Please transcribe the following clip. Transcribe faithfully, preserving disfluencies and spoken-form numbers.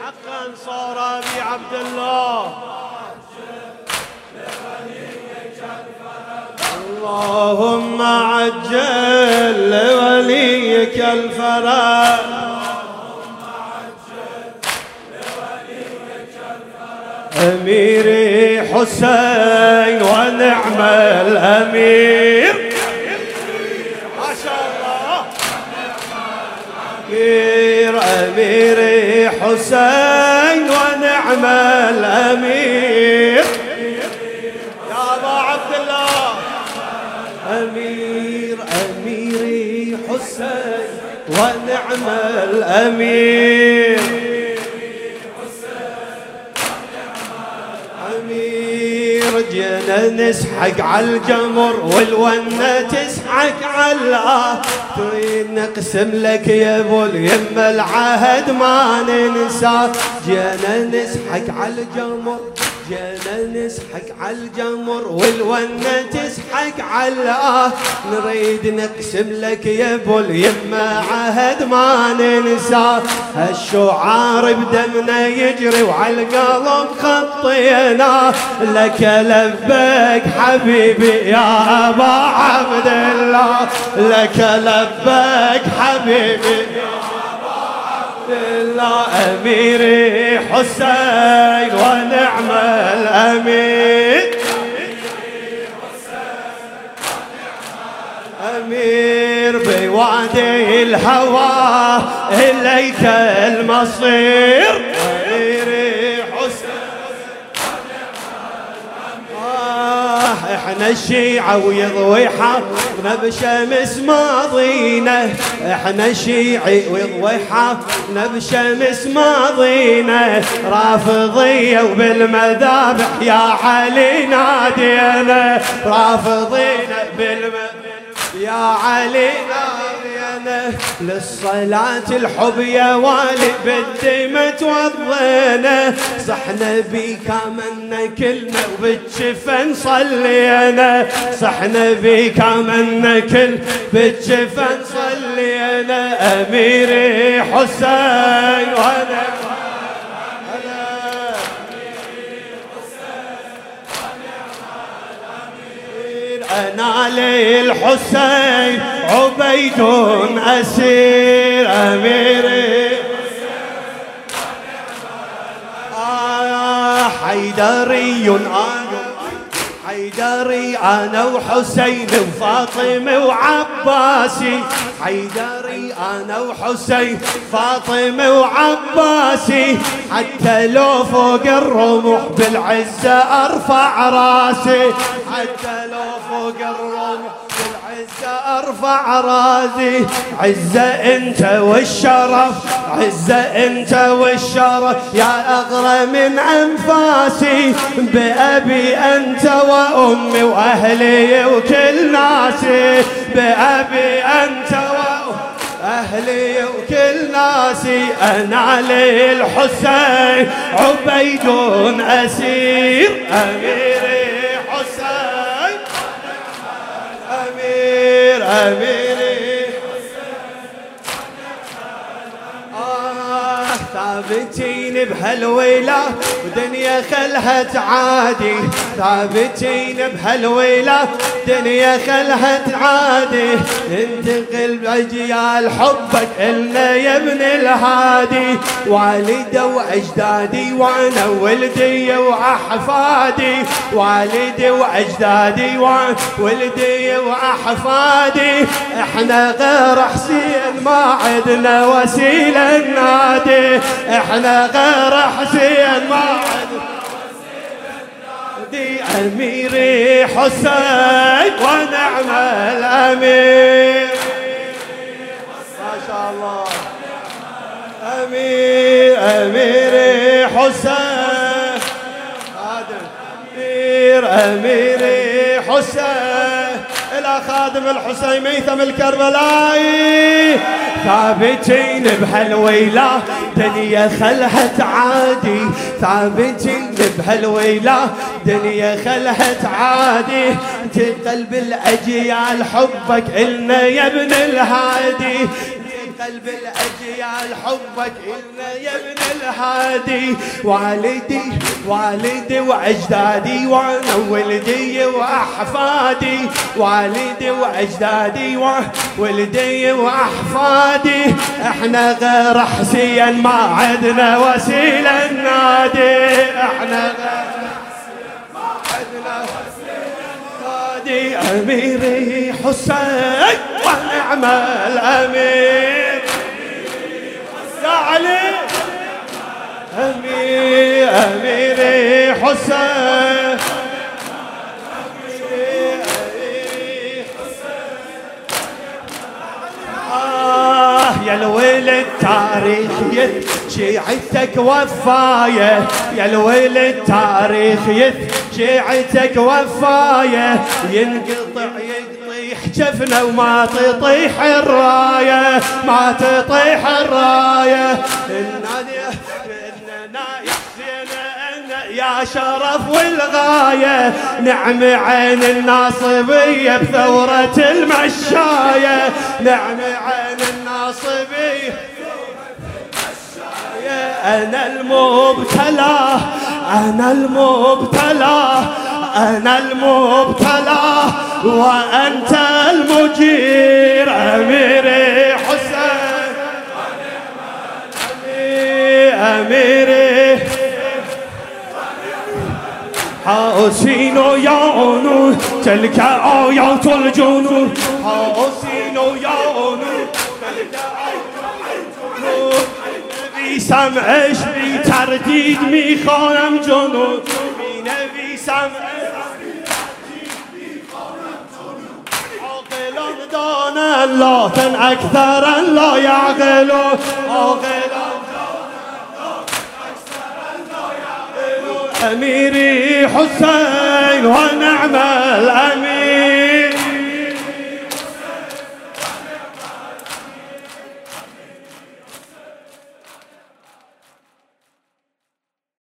حقا صار ابي عبد الله. اللهم عجل لوليك الفرج. أميري حسين ونعم الأمير ما شاء الله. أمير أميري حسين ونعم الأمير يا أبا عبد الله. أمير أميري حسين ونعم الأمير. جينا نسحق على الجمر والونة تسحق على تريد نقسم لك يا ابو اليمه العهد ما ننسى. جينا نسحق على الجمر جينا نسحق على الجمر والونة تسحق على نريد نقسم لك يا ابو اليمه عهد ما ننسى. هالشعار بدمنا يجري وعلى القلب خطينا لك لبيك حبيبي يا ابا عبد الله. لك لبيك حبيبي الله. أميري حسين ونعم الأمير. أمير بوادي الهوى إليك المصير. أميري حسين احنا الشيعة ويضوي حافظنا بشمس ماضينا. احنا الشيعي ويضوي حافظنا بشمس ماضينا. رافضية وبالمذابح يا علي نادينا. رافضينا بالمذابح يا علي نادينا. للصلاة الحب يا والي بالدمى توضينا. صحنا بيك آمنا كلنا وبالجفن صلينا. صحنا بيك آمنا كل بالجفن صلينا. أميري حسين وانا أنا لي الحسين عبيد أسير. أميري آه حيدري أنا حيدري أنا وحسين وفاطمة وعباسي. حيدري أنا وحسين فاطمة وعباسي. حتى لو فوق الرمح بالعزة أرفع راسي. حتى لو فوق الرمح بالعزة أرفع راسي. عزة أنت والشرف عزة أنت والشرف يا أغرى من أنفاسي. بأبي أنت وأمي وأهلي وكل ناسي. بأبي أنت وأمي أهلي وكل ناسي. أنا علي الحسين عبيد أسير. أميري حسين أمير أميري آه ثابتين بهالويلة ودنيا خلها تعادي. ثابتين بهالويلة دنيا خلها تعادي. ننتقل بأجيال حبك إلنا يا ابن الهادي. والدي وأجدادي وأنا ولدي وأحفادي. والدي وأجدادي وأنا ولدي وأحفادي. احنا غير حسين ما عدنا وسيلة النادي. احنا غير حسين ما عدنا أميري حسين ونعم الأمير. ما شاء الله. أمير أميري حسين أمير أميري حسين إلى خادم الحسين ميثم الكربلائي. ثابتين بهالويلة دنيا خلها تعادي. ثابتين بهالويلة دنيا خلها تعادي. تقلب الأجيال حبك إلنا يا ابن الهادي. قلب الأجيال حبك إلنا يا ابن الهادي. والدي والدي وأجدادي وأنا ولدي وأحفادي، والدي وأجدادي وولدي وأحفادي، احنا غير حسين ما عدنا وسيلة النادي، احنا غير حسين ما عدنا وسيلة النادي. أميري حسين ونعم الأمير يا علي، أمير أميري حسين يا الولد تاريخ شيعتك وفاية، يا الولد تاريخ شيعتك وفاية، ينقطع يطيح جفنا وما تطيح الراية، ما تطيح الراية. إننا يا شرف والغاية، نعم عين الناصبية بثورة المشاية، نعم عين الناصبية أنا المبتلى، أنا المبتلى، أنا المبتلى وأنت المجير. أميري حسين أميري حسين يعونو تلك آيات الجنون، حسين يعونو تلك آيات الجنون. نبي سمعش بی تردید میخوانم جنون، بی نبی سمعش بی تردید میخوانم جنون. عاقلان دانن لكن اکثرا لا یعقلون، عاقلان أميري حسين ونعم الأمير.